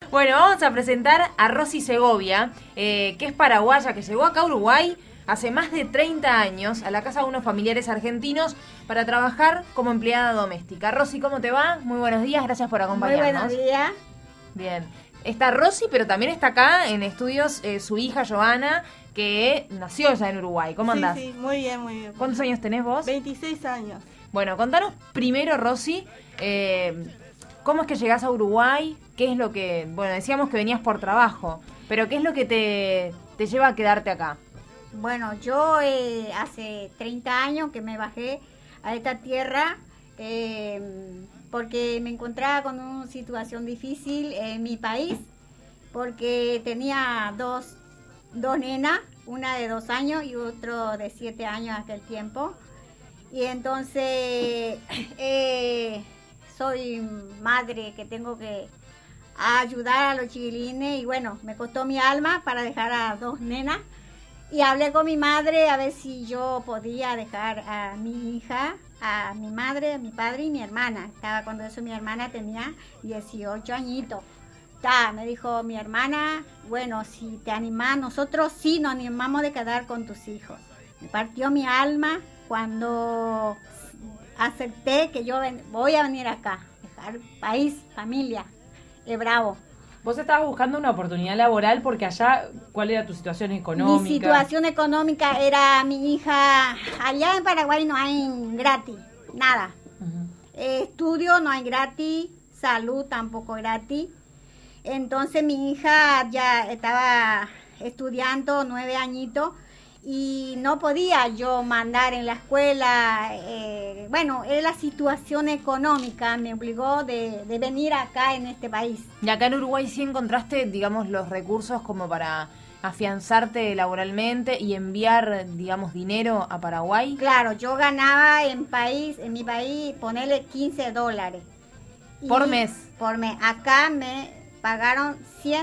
Bueno, vamos a presentar a Rosy Segovia, que es paraguaya, que llegó acá a Uruguay hace más de 30 años a la casa de unos familiares argentinos para trabajar como empleada doméstica. Rosy, ¿cómo te va? Muy buenos días, gracias por acompañarnos. Muy buenos días. Bien. Está Rosy, pero también está acá en estudios su hija Joana, que nació ya en Uruguay. ¿Cómo andás? Sí, muy bien, muy bien. ¿Cuántos años tenés vos? 26 años. Bueno, contanos primero, Rosy, ¿cómo es que llegás a Uruguay? ¿Qué es lo que...? Bueno, decíamos que venías por trabajo, pero ¿qué es lo que te lleva a quedarte acá? Bueno, yo hace 30 años que me bajé a esta tierra porque me encontraba con una situación difícil en mi país, porque tenía dos nenas, una de 2 años y otro de 7 años aquel tiempo. Y entonces soy madre que tengo que ayudar a los chiquilines y bueno, me costó mi alma para dejar a 2 nenas. Y hablé con mi madre a ver si yo podía dejar a mi hija, a mi madre, a mi padre y mi hermana. Estaba cuando eso mi hermana tenía 18 añitos. Me dijo mi hermana, bueno, si te animás, nosotros sí nos animamos de quedar con tus hijos. Me partió mi alma cuando acepté que yo voy a venir acá, dejar país, familia, bravo. Vos estabas buscando una oportunidad laboral porque allá, ¿cuál era tu situación económica? Mi situación económica era mi hija, allá en Paraguay no hay gratis, nada. Uh-huh. Estudio no hay gratis, salud tampoco gratis. Entonces mi hija ya estaba estudiando 9 añitos y no podía yo mandar en la escuela. Bueno, la situación económica me obligó de venir acá en este país. ¿Y acá en Uruguay sí encontraste, digamos, los recursos como para afianzarte laboralmente y enviar, digamos, dinero a Paraguay? Claro, yo ganaba en mi país, ponerle $15. ¿Por mes? Por mes. Acá me pagaron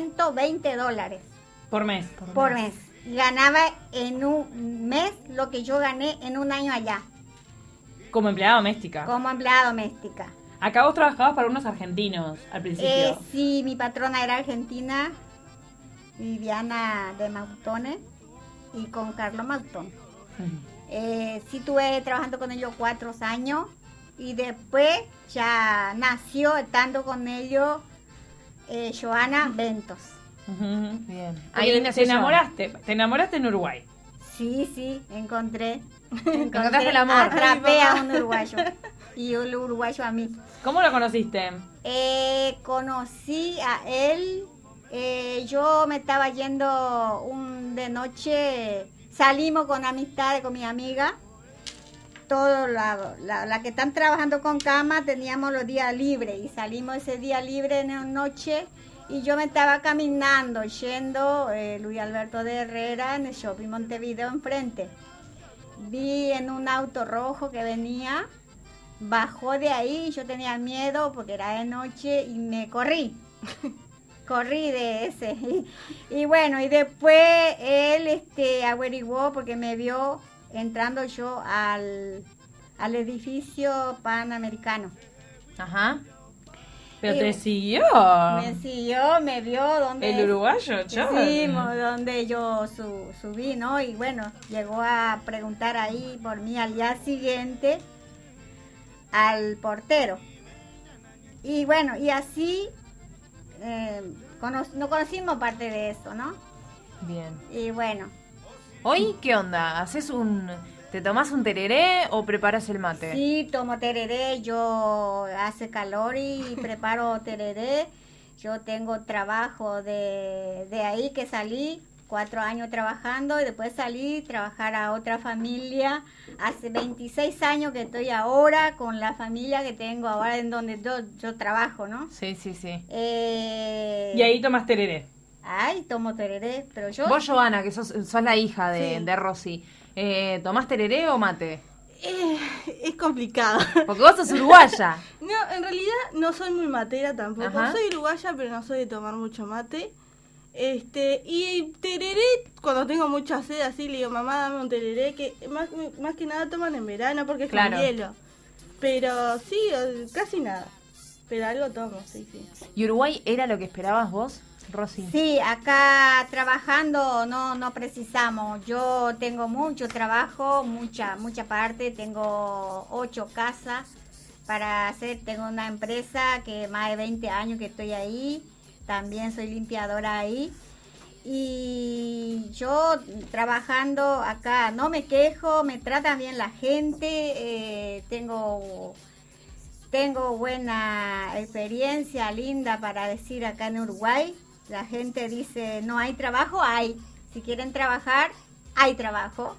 $120. ¿Por mes? Por mes. Ganaba en un mes lo que yo gané en un año allá. ¿Como empleada doméstica? Como empleada doméstica. Acá vos trabajabas para unos argentinos al principio. Sí, mi patrona era argentina, Viviana de Mautones, y con Carlos Mautón. Uh-huh. Sí estuve trabajando con ellos 4 años y después ya nació estando con ellos Joana Ventos. Uh-huh. Bien. Ahí te enamoraste en Uruguay. Sí, encontraste el amor. Atrapé a un uruguayo y un uruguayo a mí. ¿Cómo lo conociste? Conocí a él, yo me estaba yendo de noche, salimos con amistades con mi amiga. Todos la que están trabajando con cama teníamos los días libres y salimos ese día libre en la noche y yo me estaba caminando yendo Luis Alberto de Herrera en el Shopping Montevideo enfrente. Vi en un auto rojo que venía, bajó de ahí, yo tenía miedo porque era de noche y me corrí de ese y bueno, y después él averiguó porque me vio entrando yo al edificio Panamericano. Ajá. Pero te siguió. Me siguió, me vio donde... El uruguayo, chaval. Sí, donde yo subí, ¿no? Y bueno, llegó a preguntar ahí por mí al día siguiente al portero. Y bueno, y así nos conocimos parte de eso, ¿no? Bien. Y bueno. ¿Hoy qué onda? ¿Te tomás un tereré o preparas el mate? Sí, tomo tereré, yo hace calor y preparo tereré. Yo tengo trabajo de ahí que salí, 4 años trabajando y después salí a trabajar a otra familia. Hace 26 años que estoy ahora con la familia que tengo ahora en donde yo trabajo, ¿no? Sí. Y ahí tomas tereré. Ay, tomo tereré, pero yo... Vos, Joana, que sos la hija de Rosy, ¿tomás tereré o mate? Es complicado. Porque vos sos uruguaya. No, en realidad no soy muy matera tampoco. Ajá. Soy uruguaya, pero no soy de tomar mucho mate. Y tereré, cuando tengo mucha sed, así le digo, mamá, dame un tereré, que más que nada toman en verano porque es claro. con hielo. Pero sí, casi nada. pero algo tomo, sí. ¿Y Uruguay era lo que esperabas vos, Rosy? Sí, acá trabajando no precisamos. Yo tengo mucho trabajo, mucha parte. Tengo 8 casas para hacer. Tengo una empresa que más de 20 años que estoy ahí. También soy limpiadora ahí. Y yo trabajando acá no me quejo, me tratan bien la gente. Tengo buena experiencia, linda para decir acá en Uruguay. La gente dice, no hay trabajo, hay. Si quieren trabajar, hay trabajo.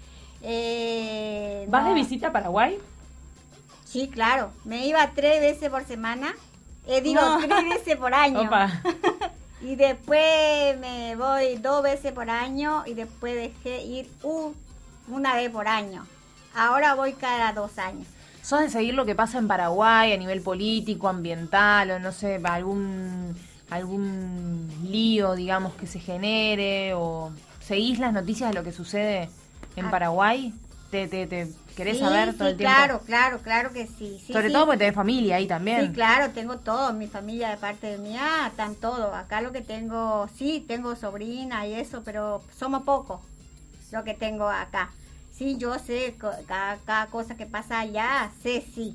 ¿Vas no. de visita a Paraguay? Sí, claro. Me iba 3 veces por semana. 3 veces por año. Opa. Y después me voy 2 veces por año y después dejé ir una vez por año. Ahora voy cada 2 años. ¿Sos de seguir lo que pasa en Paraguay a nivel político, ambiental o no sé, algún lío, digamos, que se genere? ¿O seguís las noticias de lo que sucede en Paraguay? ¿Te querés saber todo el tiempo? Claro que sí. Sobre todo porque tenés familia ahí también. Sí, claro, tengo todo. Mi familia de parte de mía están todos. Acá lo que tengo, sí, tengo sobrina y eso, pero somos pocos lo que tengo acá. Sí, yo sé cada cosa que pasa allá, sé, sí.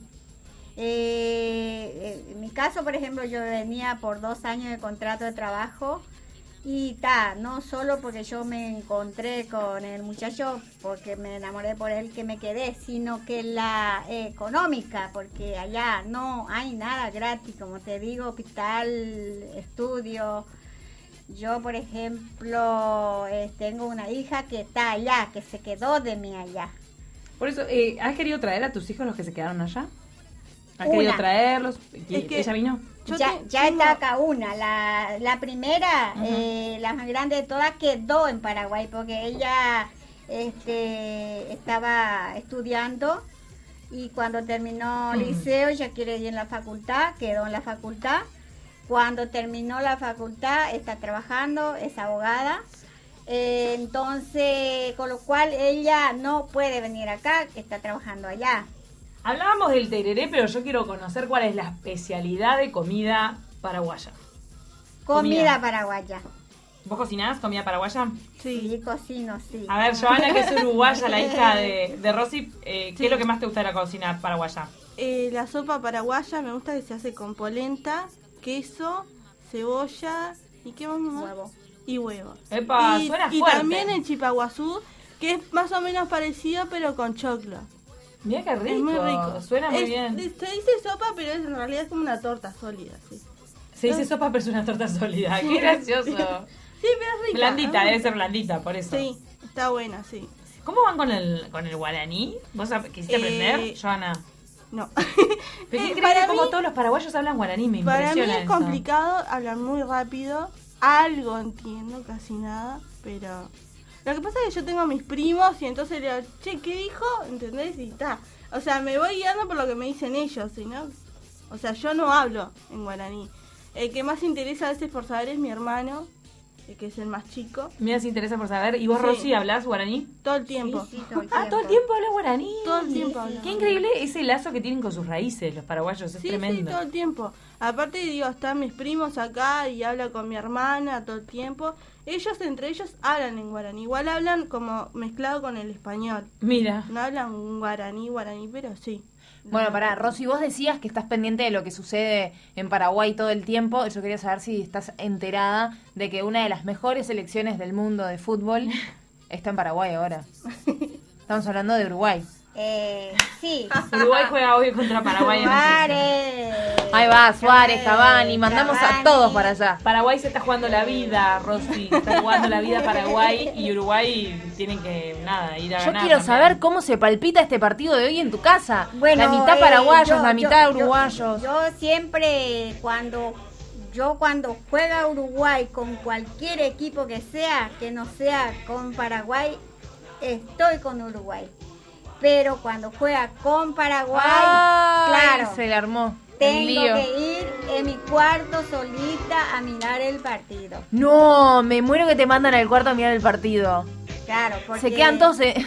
En mi caso, por ejemplo, yo venía por 2 años de contrato de trabajo y no solo porque yo me encontré con el muchacho, porque me enamoré por él que me quedé, sino que la económica, porque allá no hay nada gratis, como te digo, hospital, estudio. Yo, por ejemplo, tengo una hija que está allá, que se quedó de mí allá. Por eso, ¿has querido traer a tus hijos los que se quedaron allá? ¿Has Una. querido traerlos? Es que ¿Ella vino? Ya está acá una. La primera, la más grande de todas, quedó en Paraguay porque ella estaba estudiando y cuando terminó el liceo ya quiere ir en la facultad, quedó en la facultad. Cuando terminó la facultad está trabajando, es abogada. Entonces, con lo cual ella no puede venir acá, está trabajando allá. Hablábamos del tereré, pero yo quiero conocer cuál es la especialidad de comida paraguaya. Comida paraguaya. ¿Vos cocinás comida paraguaya? Sí, cocino, sí. A ver, Joana, que es uruguaya, la hija de Rosy, ¿qué es lo que más te gusta de la cocina paraguaya? La sopa paraguaya me gusta que se hace con polenta, queso, cebolla y ¿qué más? Huevo. Y huevo. Epa, suena y fuerte. también el chipaguazú, que es más o menos parecido pero con choclo. Mira qué rico. Es muy rico. Suena muy bien. Se dice sopa, pero en realidad es como una torta sólida, sí. Se dice sopa, pero es una torta sólida. Qué gracioso. Sí, pero es rica. Blandita, debe ser blandita, por eso. Sí, está buena, sí. ¿Cómo van con el guaraní? ¿Vos quisiste aprender, Joana? No. Pero qué increíble para como mí- todos los paraguayos hablan guaraní, me Para mí impresiona es eso. complicado, hablan muy rápido, algo entiendo, casi nada, pero... Lo que pasa es que yo tengo a mis primos y entonces le digo, che, ¿qué dijo? ¿Entendés? Y está. O sea, me voy guiando por lo que me dicen ellos, ¿sí, no? O sea, yo no hablo en guaraní. El que más interesa a veces por saber es mi hermano, que es el más chico. Me se interesa por saber. ¿Y vos, Sí. Rosy, hablás guaraní? Todo el tiempo. Sí, todo el Ah, todo el tiempo hablas guaraní. Todo el tiempo hablo. Qué increíble ese lazo que tienen con sus raíces, los paraguayos, es Sí, tremendo. sí, todo el tiempo. Aparte, digo, están mis primos acá y habla con mi hermana todo el tiempo. Ellos, entre ellos, hablan en guaraní. Igual hablan como mezclado con el español. Mira. No hablan un guaraní, pero sí. Bueno, pará, Rosy, vos decías que estás pendiente de lo que sucede en Paraguay todo el tiempo. Yo quería saber si estás enterada de que una de las mejores selecciones del mundo de fútbol está en Paraguay ahora. Estamos hablando de Uruguay. Sí. Uruguay juega hoy contra Paraguay. en el- Suárez. Ahí va, Suárez, Cavani, mandamos a Cavani. todos para allá. Paraguay se está jugando la vida, Rosy. Está jugando la vida Paraguay y Uruguay tienen que, ir a Yo ganar. quiero también. saber cómo se palpita este partido de hoy en tu casa. Bueno, la mitad paraguayos, yo- la mitad yo- uruguayos. Yo siempre cuando juega Uruguay con cualquier equipo que no sea con Paraguay, estoy con Uruguay. Pero cuando juega con Paraguay, Ay, claro, se le armó. el tengo lío. que ir en mi cuarto solita a mirar el partido. No, me muero que te mandan al cuarto a mirar el partido. Claro, porque Se quedan todos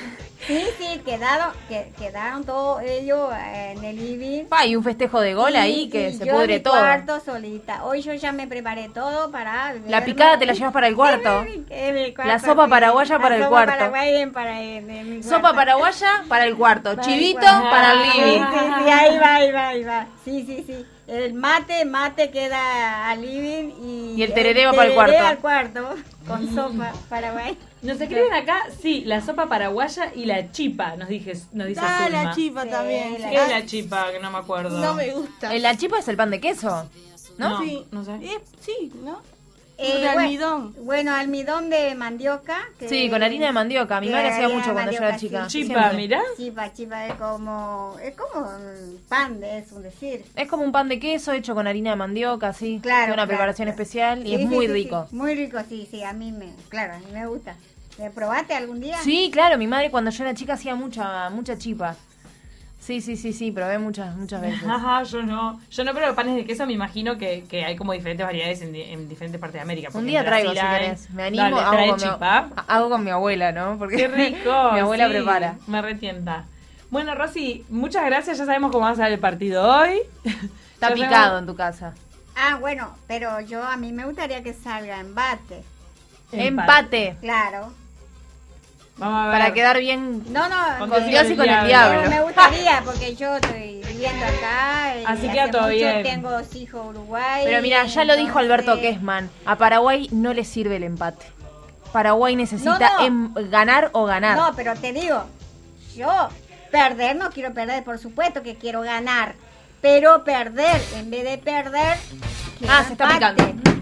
Sí, quedaron todos ellos en el living. Y un festejo de gol ahí que se yo pudre en mi todo. cuarto solita. Hoy yo ya me preparé todo para... La picada te la llevas para el cuarto. En mi cuarto, La sopa paraguaya para el sopa cuarto. paraguaya en mi cuarto. Sopa paraguaya para el cuarto. Para el Chivito cuarto. para el Sí, living. sí, ahí va. Sí. El mate queda al living Y el tereré va para el cuarto. al cuarto con sopa paraguaya. Nos escriben acá, sí, la sopa paraguaya y la chipa, nos dice Zulma. La chipa Sí, también. la- ¿Qué es la chipa? Que no me acuerdo. No me gusta. La chipa es el pan de queso, ¿no? No, Sí, no sé. Sí, ¿no? Eh, de almidón. Bueno, almidón de mandioca. Sí, con harina de mandioca. Mi que madre hacía harina mucho de cuando yo era mandioca, chica. sí. Chipa, Siempre. mirá. Chipa es como pan, es un decir. Es como un pan de queso hecho con harina de mandioca, sí. Claro, Tiene una claro, preparación claro. especial y Sí, es sí, muy sí, rico. sí. Muy rico, sí, a mí me gusta. ¿Le probaste algún día? Sí, claro, mi madre cuando yo era chica hacía mucha chipa. Sí, probé muchas veces. Ajá, yo no, pero panes de queso me imagino que hay como diferentes variedades en diferentes partes de América. Un porque día en traigo si Brasil hay- querés. Me animo, Dale, trae hago chipa. hago con mi abuela, ¿no? Porque Qué rico. mi abuela sí, prepara. Me retienta. Bueno, Rosy, muchas gracias. Ya sabemos cómo va a ser el partido hoy. Está Ya picado sabemos- en tu casa. Bueno, pero a mí me gustaría que salga embate. Empate. Claro. Vamos a ver. Para quedar bien No, con Dios y con el diablo. Me gustaría porque yo estoy viviendo acá. Y Así hace queda todo mucho bien. Tengo 2 hijos uruguayos. Pero mira, ya lo dijo Alberto entonces- Kessman. A Paraguay no le sirve el empate. Paraguay necesita No. ganar o ganar. No, pero te digo, yo perder no quiero perder, por supuesto que quiero ganar. Pero perder, en vez de perder, quiero Se está empate. picando.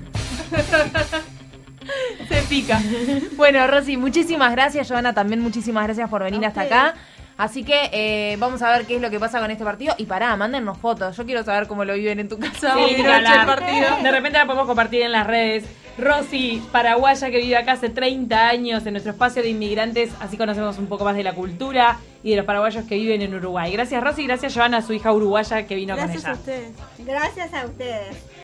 Se pica. Bueno, Rosy, muchísimas gracias. Joana, también muchísimas gracias por venir A hasta ustedes. acá. Así que vamos a ver qué es lo que pasa con este partido. Y mándennos fotos. Yo quiero saber cómo lo viven en tu casa. Sí, hoy ni noche hablar. el partido. De repente la podemos compartir en las redes. Rosy, paraguaya que vive acá hace 30 años en nuestro espacio de inmigrantes. Así conocemos un poco más de la cultura y de los paraguayos que viven en Uruguay. Gracias, Rosy. Gracias, Joana, su hija uruguaya que vino Gracias con a ella. ustedes. Gracias a ustedes.